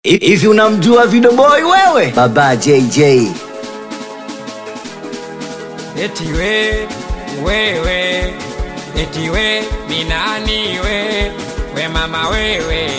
Hivi unamjua Video Boy wewe? Baba JJ. Eti wewe, eti we minani we mama wewe.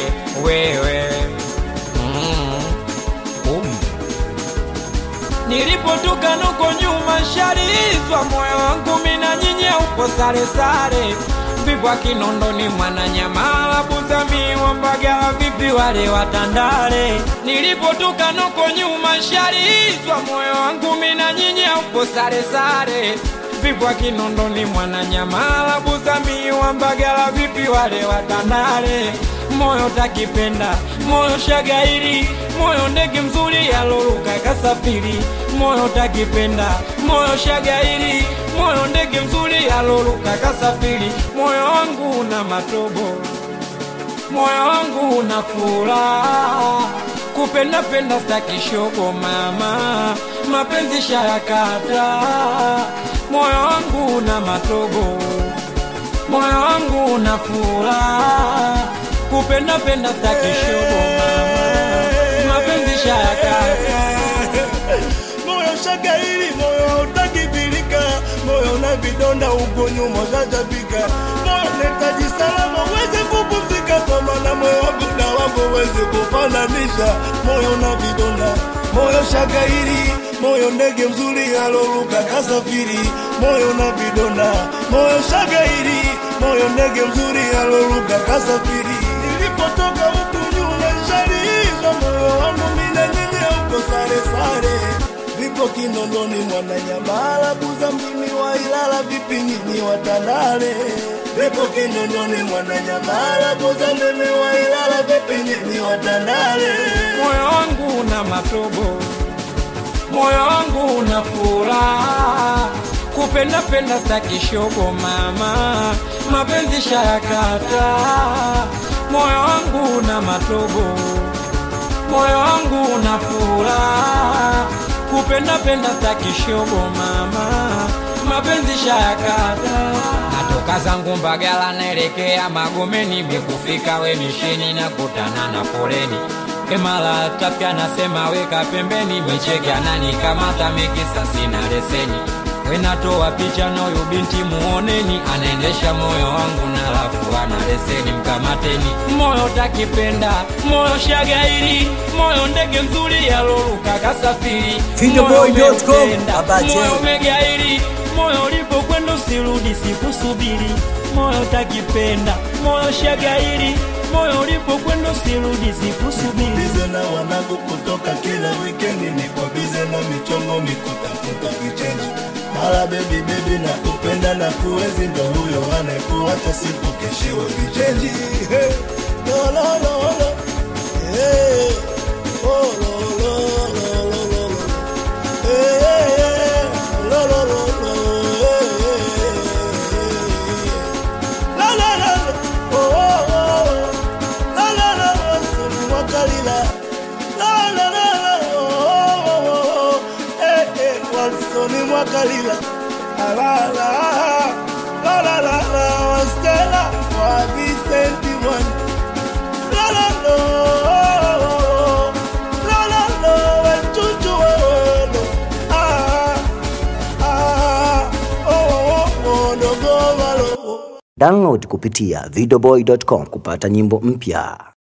Nilipotoka nuko nyuma sharizwa moyo wangu mina nyinyi upo sare sare. Vipwa Kinondoni Mwananyamala Buzami Mbagala vipi wale watandale. Nilipotoka nuko nyuma sharizwa moyo wangu mina nyinyi upo sare sare. Vipwa Kinondoni Mwananyamala Buzami Mbagala vipi wale watandale. Moyo takipenda, moyo shagairi, moyo ndege mzuri yaloruka kasafiri. Moyo takipenda, moyo shagairi, moyo ndege mzuri yaloruka kasafiri. Moyo wangu una matobo, moyo wangu una furaha. Kupenda penda staki shogo mama, mapenzi sharakata. Moyo wangu una matobo, moyo wangu una furaha. Kupenda penda staki shogo mama, mapenzi sharakata. Moyo shagairi, moyo utakibilika, moyo na vidonda uko nyuma shajabika. Moyo netaji salama weze kupumzika, kwa maana moyo wangu na wako weze kufananisha. Moyo na vidonda, moyo shagairi, moyo ndege mzuri yaloruka kasafiri. Moyo na vidonda, moyo shagairi, moyo ndege mzuri yaloruka kasafiri. Nilipotoka huku nyuma sharizwa moyo wangu mina nyinyi uko sare sare. Vipo Kinondoni Mwananyamala Buzambini wa Ilala vipi nyinyi watandale. Vipo Kinondoni Mwananyamala Buzambini wa Ilala vipi nyinyi watandale. Moyo wangu una matobo, moyo wangu una furaha. Kupenda penda staki shogo mama, mapenzi sharakata. Moyo wangu una matobo, moyo wangu una furaha. Kupenda penda staki shogo mama, mapenzi sharakata. Natoka zangu Mbagala naelekea Magomeni, mikufika we mishini na kutana na foleni. Kemala tapia nasema weka pembeni, micheke anani kamata mikisa sina leseni. Wenatoa picha na huyu binti muoneni, anaendesha moyo wangu na lafu ana leseni mkamateni. Moyo takipenda, moyo shagairi, moyo ndege mzuri yaloruka kasafiri. Videoboy.com Baba JJ. Moyo megairi, moyo lipo kwenda usirudi sikusubiri. Moyo takipenda, moyo shagairi, moyo lipo kwenda usirudi sikusubiri. Bize na wanangu kutoka kila weekendi, nipo bize na michongo mikutafuta vichenji. Mala baby na kupenda na kuwezi, ndo huyo anayekuacha siku keshiwe vichenji. Hey, lo lo lo lo, hey, oh lo lo lo lo lo, hey, lo lo lo lo, la la la, oh oh oh, la la la, Soni Mwakalila, la la la, oh oh oh, Soni Mwakalila, la la la la la la, Stella wa Vicenti one, la la la la la, chuchu welo, oh dogo malo. Download kupitia videoboy.com kupata nyimbo mpya.